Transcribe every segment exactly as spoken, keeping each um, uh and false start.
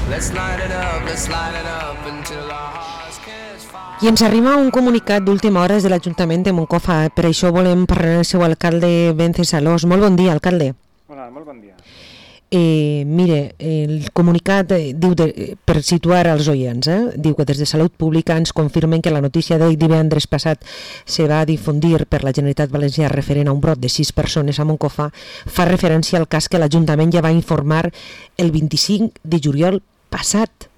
Let's light it up, let's light it up until our hearts catch fire. I ens arriba un comunicat d'última hora des de l'Ajuntament de Moncofa. Per això volem parlar amb el seu alcalde, Vencesalós. Molt bon dia, alcalde. Hola, molt bon dia. Eh, mire, el comunicat eh, diu, de, per situar als oients, eh, diu que des de Salut Pública ens confirmen que la notícia de divendres passat se va difundir per la Generalitat Valenciana referent a un brot de sis persones a Moncofa fa referència al cas que l'Ajuntament ja va informar el vint-i-cinc de juliol passat.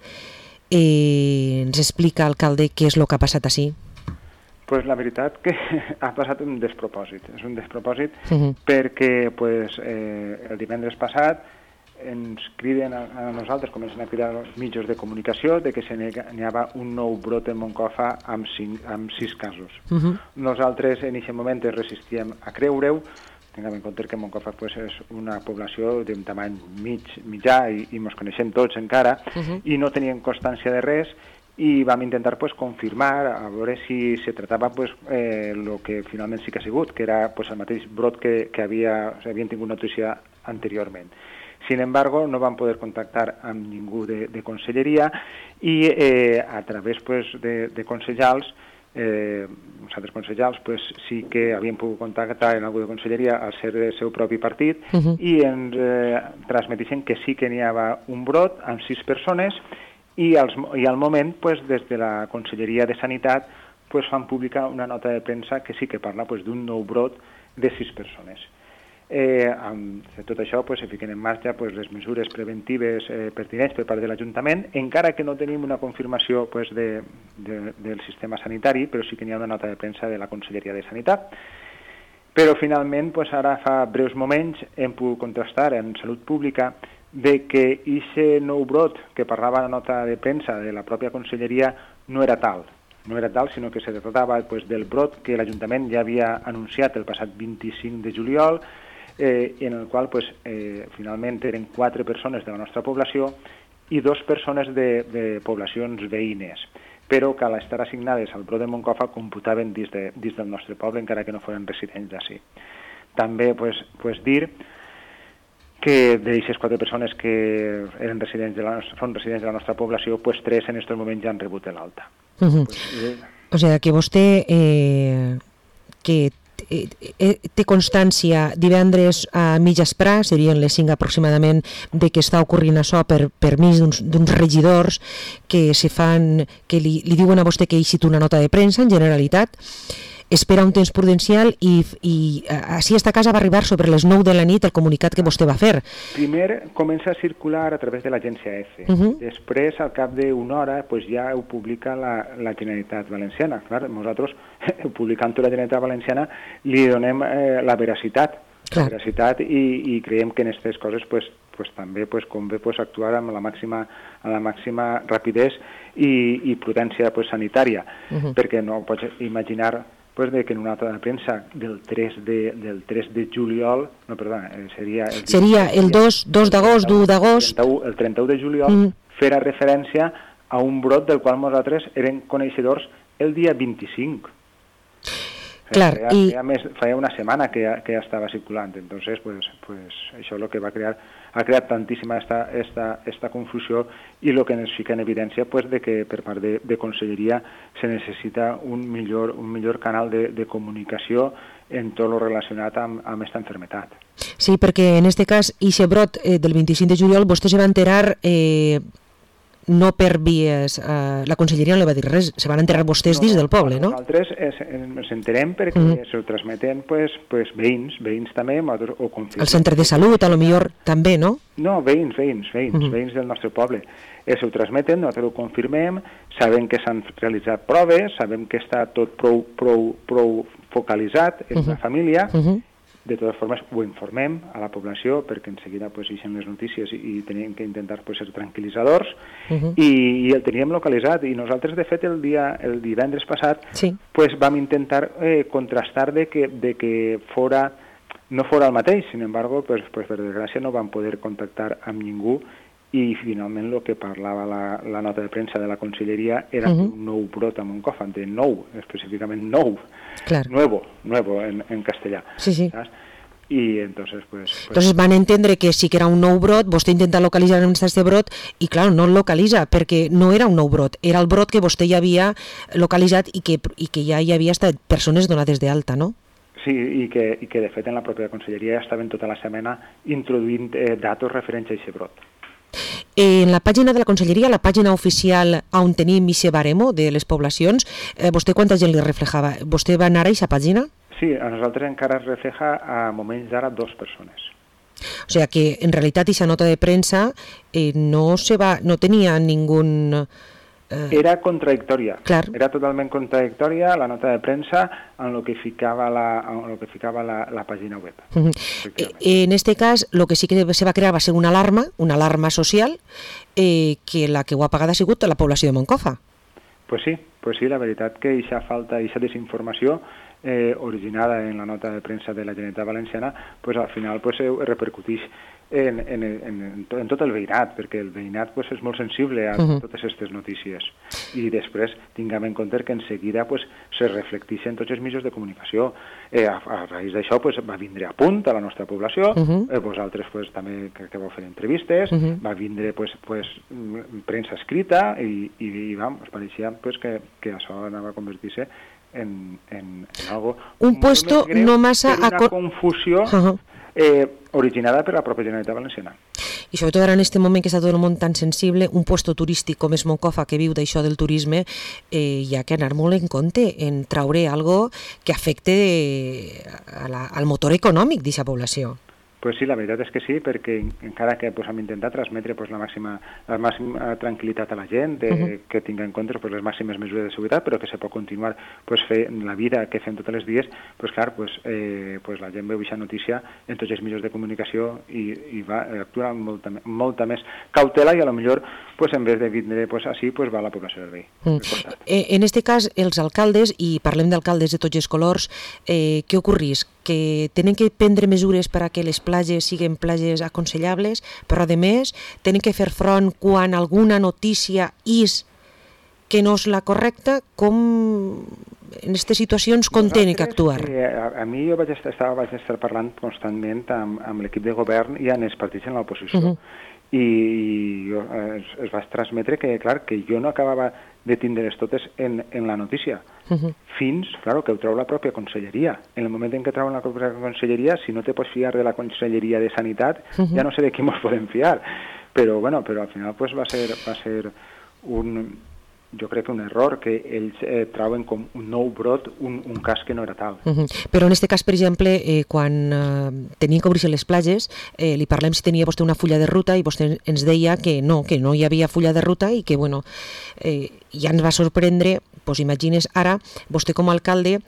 Eh, ens explica, alcalde, què és el que ha passat així? Pues la veritat que ha passat un despropòsit. És un despropòsit Uh-huh. perquè pues, eh, el divendres passat ens criden a, a nosaltres, comencen a cridar els mitjans de comunicació de que se n'hi havia un nou brot en Moncofa amb, cinc, amb sis casos. Uh-huh. Nosaltres en aquest moment ens resistíem a creure-ho. Tinguem en compte que Moncofa pues, és una població d'un tamany mig, mitjà i, i ens coneixem tots encara, Uh-huh. i no teníem constància de res, i vam intentar pues, confirmar, a veure si se tratava pues, eh, lo que finalment sí que ha sigut, que era pues, el mateix brot que, que havia, o sigui, havien tingut notícia anteriorment. Sin embargo, no vam poder contactar amb ningú de, de conselleria i eh, a través pues, de, de consellals, eh, nosaltres consellals pues, sí que havíem pogut contactar en algú de conselleria al ser del seu propi partit Uh-huh. i ens eh, transmetixen que sí que n'hi havia un brot amb sis persones i, als, i al moment pues, des de la Conselleria de Sanitat pues, fan publicar una nota de premsa que sí que parla pues, d'un nou brot de sis persones. Eh, amb tot això pues, se fiquen en marxa pues, les mesures preventives eh, pertinents per part de l'Ajuntament, encara que no tenim una confirmació pues, de, de, del sistema sanitari, però sí que n'hi ha una nota de premsa de la Conselleria de Sanitat. Però finalment, pues, ara fa breus moments, hem pogut contrastar en Salut Pública de que aquest nou brot que parlava la nota de premsa de la pròpia Conselleria no era tal. No era tal, sinó que se tratava pues, del brot que l'Ajuntament ja havia anunciat el passat vint-i-cinc de juliol, eh, en el qual pues, eh, finalment eren quatre persones de la nostra població i dos persones de, de poblacions veïnes, però que a l'estar assignades al brot de Moncofa computaven dins, de, dins del nostre poble, encara que no foren residents d'ací. També pues, pues, dir que d'aquestes quatre persones que eren residents de la, són residents de la nostra població, pues, tres en aquest moment ja han rebut l'alta. Uh-huh. Pues, eh, O sigui que vostè eh, que eh, eh, té constància divendres a mitjaspre, serien les cinc aproximadament, de que està ocorrint això per permís d'uns, d'uns regidors que se fan, que li, li diuen a vostè que ha eixit una nota de premsa en Generalitat, espera un temps prudencial i, i així esta casa va arribar sobre les nou de la nit el comunicat que vostè va fer. Primer comença a circular a través de l'agència F. Uh-huh. Després, al cap d'una hora, pues, ja ho publica la, la Generalitat Valenciana. Clar, nosaltres, publicant-ho la Generalitat Valenciana, li donem eh, la veracitat, Clar. la veracitat i, i creiem que en aquestes coses pues, pues, també pues, convé pues, actuar amb la màxima, amb la màxima rapidesa i, i prudència pues, sanitària, Uh-huh. perquè no pots imaginar pues, de que en una nota de premsa del tres de, del tres de juliol, no, perdona, eh, seria... El, Seria el dos d'agost, l'u d'agost... El trenta-u de juliol, Mm. fera referència a un brot del qual nosaltres érem coneixedors el dia vint-i-cinc. Clar, feia, i- feia, més, feia una setmana que ja, que ja estava circulant, entonces pues, pues, això és el que va crear, ha creat tantíssima esta, esta, esta confusió i el que ens fica en evidència pues, de que per part de, de Conselleria se necessita un millor, un millor canal de, de comunicació en tot el relacionat amb, amb aquesta enfermetat. Sí, perquè en este cas, ixe brot eh, del vint-i-cinc de juliol, vostè se va enterar eh, no per vies... Eh, la Conselleria no li va dir res, se van enterar vostès dins del poble, no? Nosaltres es, ens enterem perquè Mhm. se ho transmeten pues, pues, veïns, veïns també, nosaltres ho confirmem. El centre de salut, a lo millor també, no? No, veïns, veïns, veïns, Mhm. veïns del nostre poble. Ells ho transmeten, nosaltres ho confirmem, sabem que s'han realitzat proves, sabem que està tot prou, prou, prou focalitzat en Mhm. la família. Uh -huh. De totes formes, ho informem a la població perquè en seguida pues, eixen les notícies i, i tenim que intentar pues, ser tranquil·litzadors Uh -huh. i, i el teníem localitzat. I nosaltres, de fet, el dia el divendres passat Sí. pues, vam intentar eh, contrastar de que, de que fora, no fora el mateix. Sin embargo, pues, pues, per desgràcia no vam poder contactar amb ningú i finalment el que parlava la, la nota de premsa de la Conselleria era Uh-huh. un nou brot a Moncofa, de nou, específicament nou, Clar. nuevo, nuevo en, en castellà. Sí, sí. Saps? y entonces pues, pues... Entonces van entendre que sí que era un nou brot, vostè intenta localitzar on està este brot i clar, no el localitza perquè no era un nou brot, era el brot que vostè ja havia localitzat i que, i que ja hi havia estat persones donades d'alta, no? Sí, i que, i que de fet en la pròpia conselleria ja estaven tota la setmana introduint eh, datos referents a aquest brot. En la pàgina de la conselleria, la pàgina oficial on tenim aquest baremo de les poblacions, eh, vostè quanta gent li reflejava? Vostè va anar a aquesta pàgina? Sí, a nosaltres encara es refleja a moments d'ara dos persones. O sea que en realitat aquesta nota de premsa eh, no se va, no tenia ningun... Eh... Era contradictòria, Clar. Era totalment contradictòria la nota de premsa en lo que ficava la, en lo que ficava la, la pàgina web. Uh -huh. En este cas, lo que sí que se va crear va ser una alarma, una alarma social, eh, que la que ho ha pagat ha sigut la població de Moncofa. Pues sí, pues sí, la veritat que aquesta falta, aquesta desinformació eh, originada en la nota de premsa de la Generalitat Valenciana, pues al final pues, eh, repercuteix en, en, en, en tot el veïnat, perquè el veïnat pues, és molt sensible a uh -huh. totes aquestes notícies. I després tinguem en compte que en seguida pues, se reflecteixen tots els mitjans de comunicació. Eh, a, a raïs d'això pues, va vindre a punt a la nostra població, uh -huh. eh, vosaltres pues, també que, que vau fer entrevistes, uh -huh. va vindre pues, pues, premsa escrita i, i, i vam, es pareixia pues, que, que això anava a convertir-se en, en, en algo un puesto greu, no massa per una acor... confusió uh -huh. eh, originada per la pròpia Generalitat Valenciana. I sobretot ara en aquest moment que està tot el món tan sensible, un puesto turístic com és Moncofa, que viu d'això del turisme, eh, hi ha que anar molt en compte en traure algo que afecte a la, al motor econòmic d'aquesta població. Pues sí, la veritat és que sí, perquè encara que pues, hem intentat transmetre pues, la, màxima, la màxima tranquil·litat a la gent, de, uh -huh. que tingui en compte pues, les màximes mesures de seguretat, però que se pot continuar pues, fent la vida que fem tots els dies, pues, clar, pues, eh, pues, la gent veu aquesta notícia en tots els mitjans de comunicació i, i va actuar amb molta, molta més cautela i a lo millor pues, en vez de vindre pues, així pues, va a la població del veí. Mm. En aquest cas, els alcaldes, i parlem d'alcaldes de tots els colors, eh, què ocorrís? Que tenen que prendre mesures perquè les platges siguin platges aconsellables, però a més tenen que fer front quan alguna notícia és que no és la correcta, com en aquestes situacions com tenen que actuar? Eh, a, a mi jo vaig estar, estava, vaig estar parlant constantment amb, amb l'equip de govern i en els partits en l'oposició. Uh -huh. I jo, es, es va transmetre que, clar, que jo no acabava de tindre's totes en, en la notícia. Uh -huh. Fins, clar, que ho treu la pròpia conselleria. En el moment en què treuen la pròpia conselleria, si no te pots fiar de la conselleria de Sanitat, uh -huh. ja no sé de qui ens podem fiar. Però, bueno, però al final pues, va ser, va ser un, jo crec que un error, que ells eh, trauen com un nou brot un, un cas que no era tal. Uh -huh. Però en aquest cas, per exemple, eh, quan eh, tenien que obrir-se les platges, eh, li parlem si tenia vostè una fulla de ruta i vostè ens deia que no, que no hi havia fulla de ruta i que, bueno, eh, ja ens va sorprendre, doncs imagines ara, vostè com a alcalde,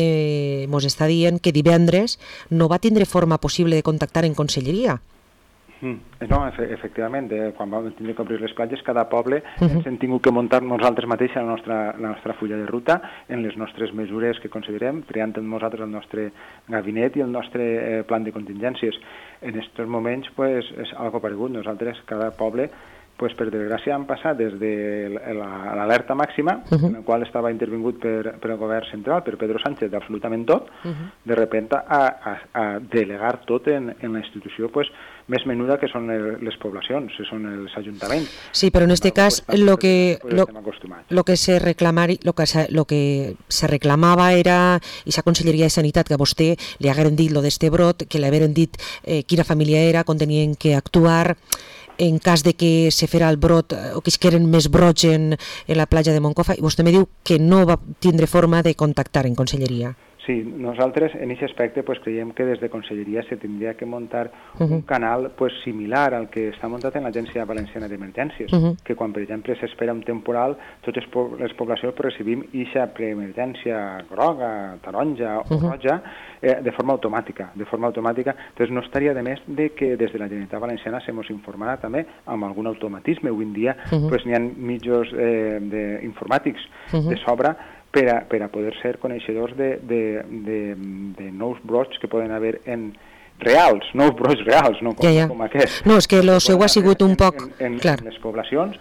que ens està dient que divendres no va tindre forma possible de contactar en conselleria. Mm. No, efectivament, eh, quan vam tindre que obrir les platges, cada poble uh -huh. ens hem tingut que muntar nosaltres mateixos la nostra, la nostra fulla de ruta en les nostres mesures que considerem, triant amb nosaltres el nostre gabinet i el nostre eh, plan de contingències. En aquests moments pues, és algo paregut. Nosaltres, cada poble, pues, per desgràcia, han passat des de l'alerta màxima, uh -huh. en la qual estava intervingut per, per el govern central, per Pedro Sánchez, d'absolutament tot, uh -huh. de repente a, a, a delegar tot en, en la institució pues, més menuda que són les poblacions, que són els ajuntaments. Sí, però en aquest cas lo que, lo, lo que se reclamari, lo que se, lo que se reclamava era aquesta Conselleria de Sanitat, que a vostè li hagueren dit lo d'este brot, que li hagueren dit eh, quina família era, com tenien que actuar en cas de que se fera el brot o que es queren més brots en, en la platja de Moncofa, i vostè me diu que no va tindre forma de contactar en Conselleria. Sí, nosaltres en aquest aspecte pues, creiem que des de Conselleria se tindria que muntar uh -huh. un canal pues, similar al que està muntat en l'Agència Valenciana d'Emergències, uh -huh. que quan, per exemple, s'espera un temporal, totes les poblacions recibim aquesta preemergència groga, taronja o uh -huh. roja eh, de forma automàtica. De forma automàtica. Entonces, no estaria de més de que des de la Generalitat Valenciana se mos informarà també amb algun automatisme. Avui en dia uh -huh. pues, n'hi ha mitjos eh, de, informàtics uh -huh. de sobre per a, per a poder ser coneixedors de, de, de, de nous brots que poden haver en reals, nous brots reals, no com, ja, ja. com aquest. No, és que el seu ha sigut un poc... En, en, clar. en les poblacions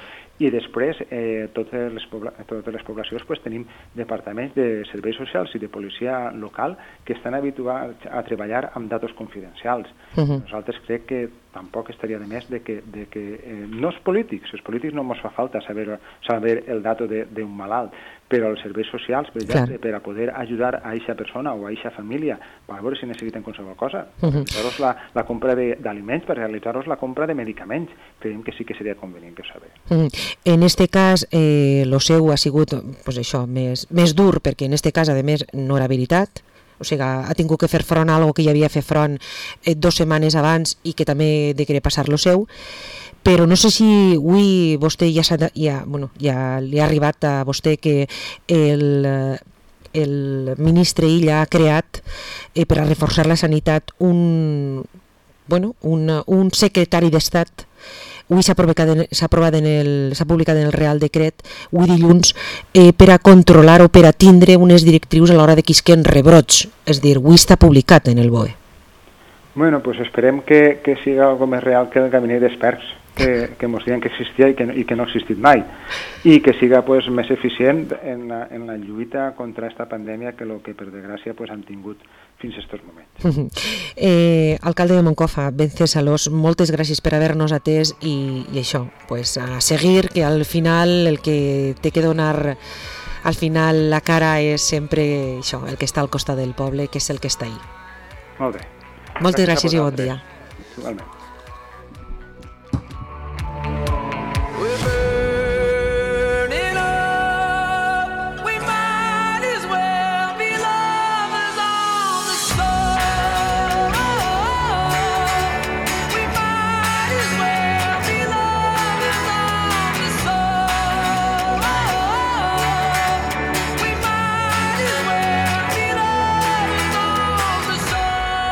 I després, eh, totes, les pobla totes les poblacions pues, tenim departaments de serveis socials i de policia local que estan habituats a treballar amb datos confidencials. Uh-huh. Nosaltres crec que tampoc estaria de més de que, de que eh, no els polítics, els polítics no ens fa falta saber, saber el dato d'un malalt, però els serveis socials, per exemple, Clar. per a poder ajudar a aquesta persona o a aquesta família, per veure si necessiten qualsevol cosa, per uh-huh. realitzar-los la, la compra d'aliments, per realitzar-los la compra de medicaments, creiem que sí que seria convenient que ho saber. Uh-huh. En este cas, eh, lo seu ha sigut pues això, més, més dur, perquè en este cas, a més, no era veritat, o sigui, ha tingut que fer front a algo que ja havia fet front eh, dos setmanes abans i que també de querer passar lo seu, però no sé si avui vostè ja, ja, bueno, ja li ha arribat a vostè que el, el ministre Illa ha creat eh, per a reforçar la sanitat un, bueno, un, un secretari d'Estat. Avui s'ha aprovat en el, s'ha publicat en el Real Decret, avui dilluns, eh, per a controlar o per a tindre unes directrius a l'hora de quisquen rebrots. És a dir, avui està publicat en el B O E. Bueno, pues esperem que, que siga algo més real que el gabinet d'experts que, que ens diuen que existia i que, i que no ha existit mai, i que siga pues, més eficient en la, en la lluita contra aquesta pandèmia que el que per desgràcia pues, han tingut fins a aquests moments. eh, alcalde de Moncofa, Vencesalós, moltes gràcies per haver-nos atès i, i això, pues, a seguir, que al final el que té que donar al final la cara és sempre això, el que està al costat del poble, que és el que està ahí. Molt bé. Moltes gràcies, gràcies i bon dia. Igualment.